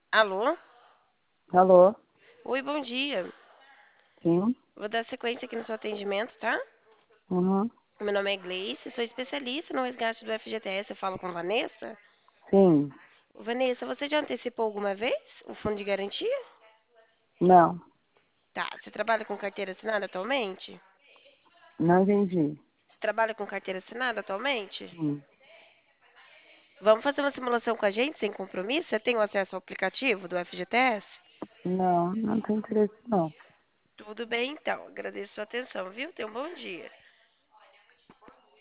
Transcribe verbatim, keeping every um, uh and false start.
Alô? Alô? Oi, bom dia. Sim? Vou dar sequência aqui no seu atendimento, tá? Uhum. Meu nome é Gleice, sou especialista no resgate do F G T S. Eu falo com Vanessa. Sim. Vanessa, você já antecipou alguma vez o fundo de garantia? Não, Tá. Você trabalha com carteira assinada atualmente? não entendi. Você trabalha com carteira assinada atualmente? Sim. Vamos fazer uma simulação com a gente sem compromisso? Você tem o acesso ao aplicativo do F G T S? Não, não tem interesse não. Tudo bem, então. Agradeço sua atenção, viu? Tenha um bom dia.